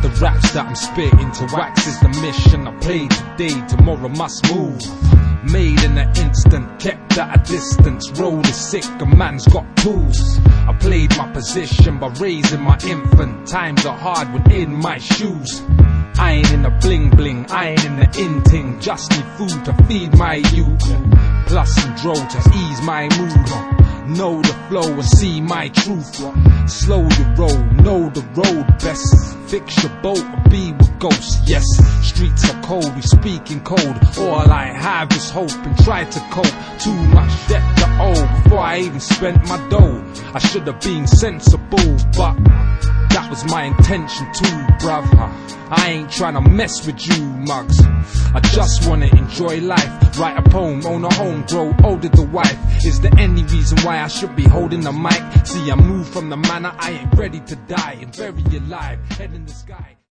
The raps that I'm spitting to wax is the mission. I played today, tomorrow must move. Made in an instant, kept at a distance. Road is sick, a man's got tools. I played my position by raising my infant. Times are hard when in my shoes. I ain't in the bling bling, I ain't in the in-ting. Just need food to feed my youth. Plus some dro to ease my mood. Know the flow and see my truth. Slow your roll, know the road best. Fix your boat or be with ghosts. Yes, streets are cold, we speak in code. All I have is hope and try to cope. Too much debt to owe before I even spent my dough. I should have been sensible, but that was my intention too, bruv. I ain't tryna mess with you, mugs. I just wanna enjoy life. Write a poem, own a home, grow old with the wife. Is there any reason why I should be holding the mic? See, I move from the manor, I ain't ready to die and bury alive. Head in the sky.